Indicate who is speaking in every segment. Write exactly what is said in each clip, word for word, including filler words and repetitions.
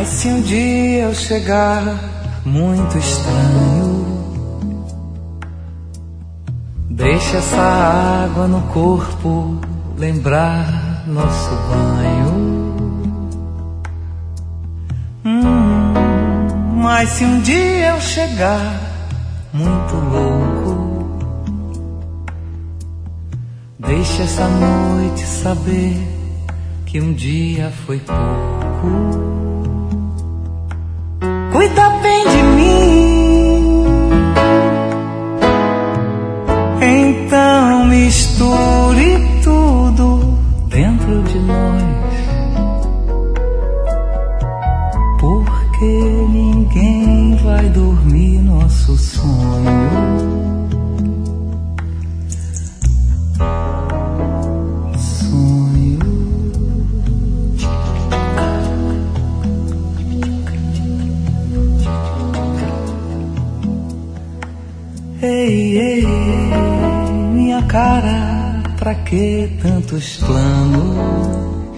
Speaker 1: Mas se um dia eu chegar muito estranho, deixa essa água no corpo lembrar nosso banho. Hum, mas se um dia eu chegar muito louco, deixa essa noite saber que um dia foi pouco. Cuida bem de mim, então misture tudo dentro de nós, porque ninguém vai dormir nosso sonho. Ei, ei, minha cara, pra que tantos planos?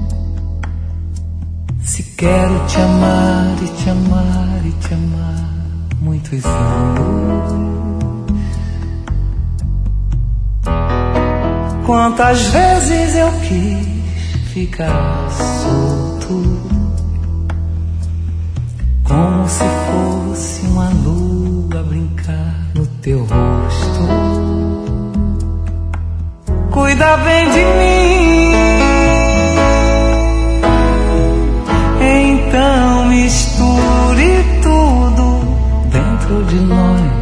Speaker 1: Se quero te amar e te amar e te amar muitos anos. Quantas vezes eu quis ficar solto, como se fosse uma lua brincar no teu rosto. Cuida bem de mim, então misture tudo dentro de nós,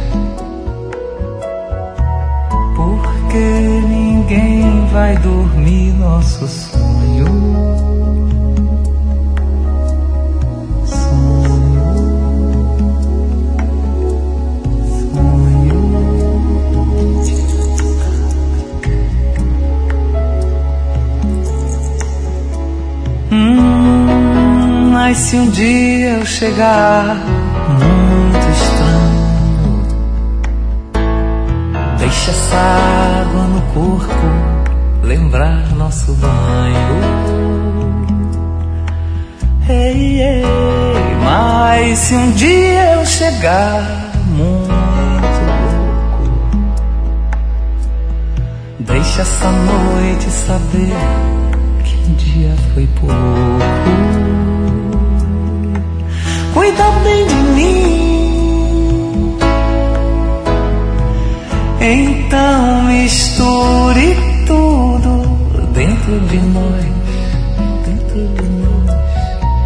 Speaker 1: porque ninguém vai dormir nosso sonho. Hum, mas se um dia eu chegar muito estranho, deixa essa água no corpo lembrar nosso banho. Ei, ei, mas se um dia eu chegar muito louco, deixa essa noite saber um dia foi pouco. Cuida bem de mim, então misture tudo dentro de nós, dentro de nós,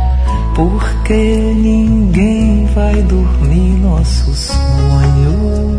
Speaker 1: porque ninguém vai dormir nosso sonho.